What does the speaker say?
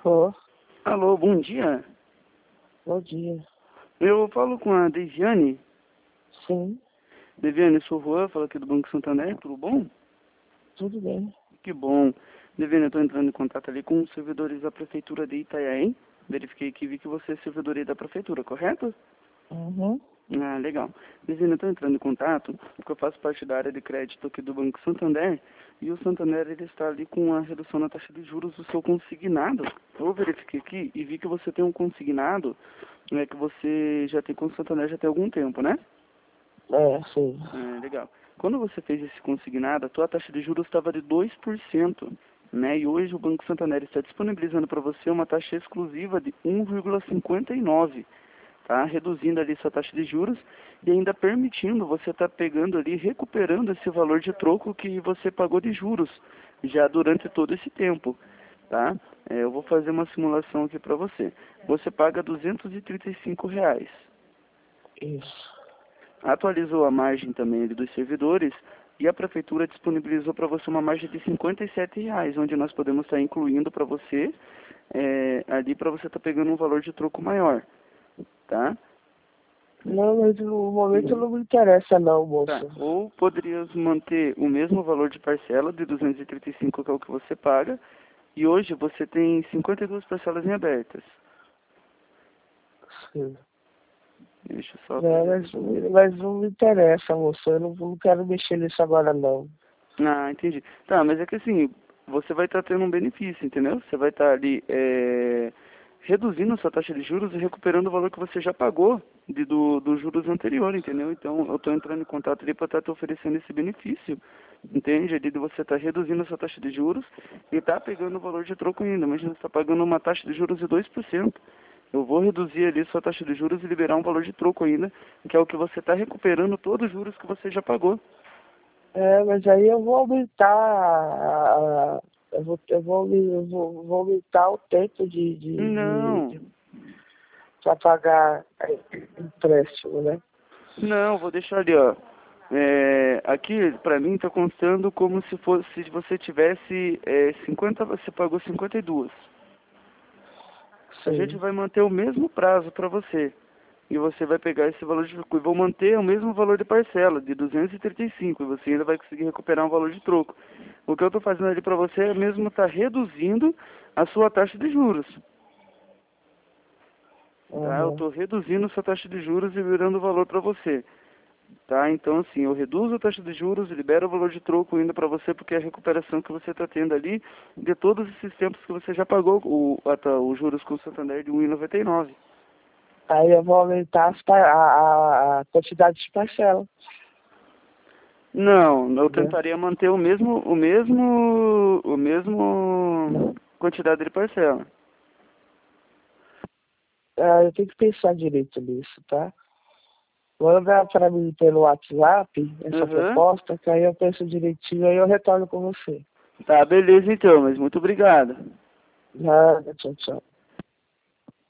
Ô, Alô, bom dia. bom dia. Eu falo com a Deviane. Sim, Deviane, sou o Juan, falo aqui do Banco Santander, tudo bom? tudo bem. Que bom. Deviane, eu estou entrando em contato ali com os servidores da Prefeitura de Itanhaém. Verifiquei aqui e vi que você é servidor aí da Prefeitura, correto? Uhum. Ah, legal. Deviane, eu estou entrando em contato porque eu faço parte da área de crédito aqui do Banco Santander e o Santander ele está ali com a redução na taxa de juros do seu consignado. Eu verifiquei aqui e vi que você tem um consignado que você já tem com o Santander já tem algum tempo, né? Sim. Legal. Quando você fez esse consignado, a tua taxa de juros estava de 2%, né? E hoje o Banco Santander está disponibilizando para você uma taxa exclusiva de 1,59, tá? Reduzindo ali sua taxa de juros e ainda permitindo você estar pegando ali, recuperando esse valor de troco que você pagou de juros já durante todo esse tempo, tá? Eu vou fazer uma simulação aqui para você. Você paga R$ 235. Isso. Atualizou a margem também ali dos servidores e a prefeitura disponibilizou para você uma margem de R$ 57, onde nós podemos estar incluindo para você ali para você estar pegando um valor de troco maior, tá? Não, mas no momento não me interessa não, Tá. moça. Ou poderíamos manter o mesmo valor de parcela de 235, que é o que você paga, e hoje você tem 52 parcelas em abertas. Sim. Deixa eu só Não, fazer. mas não me interessa, moça. Eu não quero mexer nisso agora não. Ah, entendi. Tá, mas é que assim, você vai estar tendo um benefício, entendeu? Você vai estar ali reduzindo a sua taxa de juros e recuperando o valor que você já pagou do juros anterior, entendeu? Então, eu estou entrando em contato ali para estar te oferecendo esse benefício, entende? Ali de você estar reduzindo a sua taxa de juros e estar pegando o valor de troco ainda. Imagina, você está pagando uma taxa de juros de 2%. Eu vou reduzir ali sua taxa de juros e liberar um valor de troco ainda, que é o que você está recuperando todos os juros que você já pagou. Mas aí eu vou aumentar vou aumentar o tempo Não. para pagar empréstimo, né? Não, vou deixar ali, ó. Aqui, pra mim, tá constando como se fosse, se você tivesse 50, você pagou 52. A gente Sim. vai manter o mesmo prazo para você. E você vai pegar esse valor de troco. E vou manter o mesmo valor de parcela, de 235. E você ainda vai conseguir recuperar um valor de troco. O que eu tô fazendo ali para você é mesmo estar reduzindo a sua taxa de juros. Tá? Eu Uhum. tô reduzindo a sua taxa de juros e virando o valor para você. Tá? Então, assim, eu reduzo a taxa de juros, libero o valor de troco ainda para você, porque é a recuperação que você está tendo ali de todos esses tempos que você já pagou os juros com o Santander de 1,99. Aí eu vou aumentar a quantidade de parcela, Não, eu né? tentaria manter o mesmo quantidade de parcela. Eu tenho que pensar direito nisso, tá? Manda para mim pelo WhatsApp essa Aham. proposta, que aí eu penso direitinho, aí eu retorno com você. Tá, beleza então, mas muito obrigado. Nada, tchau, tchau.